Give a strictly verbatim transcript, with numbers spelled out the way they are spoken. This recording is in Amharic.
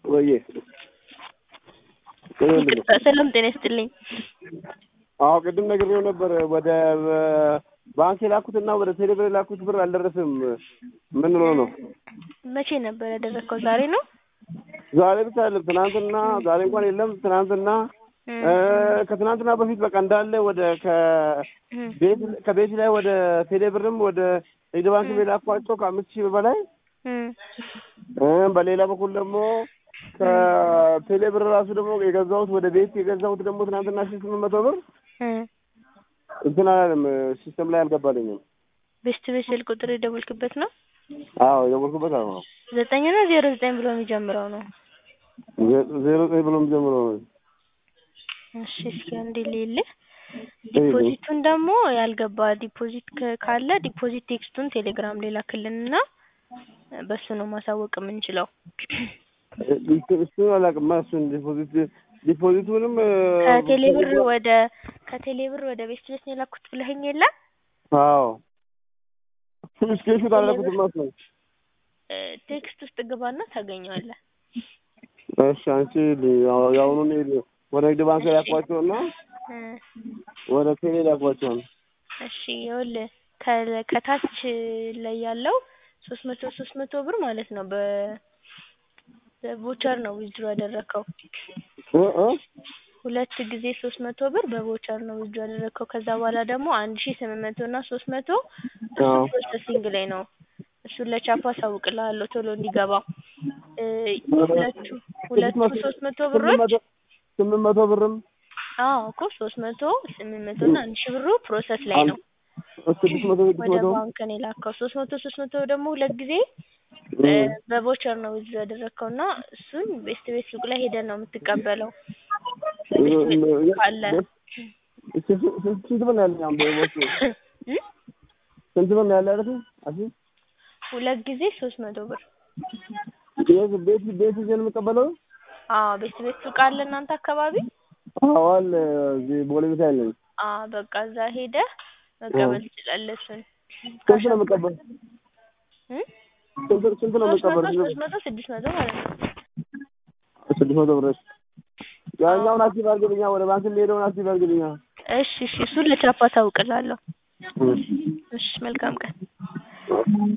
ወይ ይቅርታ ሰላም ጤና ይስጥልኝ። አዎ ቅድም ነግሬው ነበር ወደ ባንክ የላኩትና ወደ ቴሌብር የላኩት ብር አልደረሰም። ምን ነው ነው? መቼ ነበር ያደረከው? ዛሬ ነው? ዛሬ ብቻ አይደለም ትናንትና፣ ዛሬ እንኳን የለም። ትናንትና ከትናንትና በፊት በቃ እንዳለ ወደ ከቤት ከቤት ላይ ወደ ቴሌብርም ወደ ንግድ ባንክ የላኳቸው ከአምስት ሺህ በላይ በሌላ በኩል ደግሞ ከቴሌብር ራሱ ደግሞ የገዛሁት ወደ ቤት የገዛሁት ደግሞ ትናንትና ሺህ ስምንት መቶ ብር እንትን አላለም፣ ሲስተም ላይ አልገባልኝም። ቤስት ቤስል ቁጥር የደወልክበት ነው? አዎ የደወልኩበት ነው። ዘጠኝ ነው ዜሮ ዘጠኝ ብሎ የሚጀምረው ነው? ዜሮ ዘጠኝ ብሎ የሚጀምረው ነው። እሺ እስኪ አንዴ ሌለ ዲፖዚቱን ደግሞ ያልገባ ዲፖዚት ካለ ዲፖዚት ቴክስቱን ቴሌግራም ላይ ላክልንና በሱ ነው ማሳወቅ የምንችለው። እሱን አላውቅም። እሱን ዲፖዚት ዲፖዚቱንም ከቴሌብር ወደ ከቴሌብር ወደ ቤስት ቤት ነው የላኩት ብለኸኝ የለ? አዎ ስክሪንሾት አደረኩት ማለት ነው። ቴክስት ውስጥ ግባና ታገኘዋለህ። እሺ አንቺ ያውኑን ወደ ንግድ ባንክ ያቋቸውና ወደ ቴሌ ያቋቸው። እሺ ይኸውልህ ከታች ላይ ያለው ሶስት መቶ ሶስት መቶ ብር ማለት ነው። በ በቮቸር ነው ዊዝድሮ ያደረከው። እ እ ሁለት ጊዜ ሶስት መቶ ብር በቮቸር ነው ዊዝድሮ ያደረከው። ከዛ በኋላ ደግሞ አንድ ሺህ ስምንት መቶ እና ሶስት መቶ እሱ ፕሮሰሲንግ ላይ ነው። እሱን ለቻፓ አሳውቅልሃለሁ ቶሎ እንዲገባ። ሁለቱ ሁለቱ ሶስት መቶ ብሮች ስምንት መቶ ብርም አዎ እኮ ሶስት መቶ ስምንት መቶ እና አንድ ሺህ ብሩ ፕሮሰስ ላይ ነው። ስድስት መቶ ስድስት መቶ ወደ ባንክ ነው የላከው። ሶስት መቶ ሶስት መቶ ደግሞ ሁለት ጊዜ በቮቸር ነው ዊዝድሮ ያደረከውና እሱን ቤስት ቤት ሱቅ ላይ ሄደን ነው የምትቀበለው። ካለ ስንት ብር ነው ያለኝ? አሁን በቦቹ ስንት ብር ነው ያለ አይደል? አሲ ሁለት ጊዜ ሶስት መቶ ብር ቤት ቤት ቤት ይዘን የምቀበለው? አዎ ቤት ቤት ሱቅ አለ እናንተ አካባቢ? አዎ አለ። እዚህ ቦሌ ቤት አለ። አዎ በቃ እዛ ሄደህ መቀበል ትችላለህ። እሱን ስንት ነው የምቀበለው? እ ስንት ስንት ነው የምቀበለው? ሶስት መቶ ስድስት መቶ ማለት ነው። ስድስት መቶ ብር ያኛውን አክቲቭ አድርግልኛ፣ ወደ ባንክ ሄደውን አክቲቭ አድርግልኛ። እሺ እሺ እሱን ለቻፓ ታውቅላለሁ። እሺ መልካም ቀን።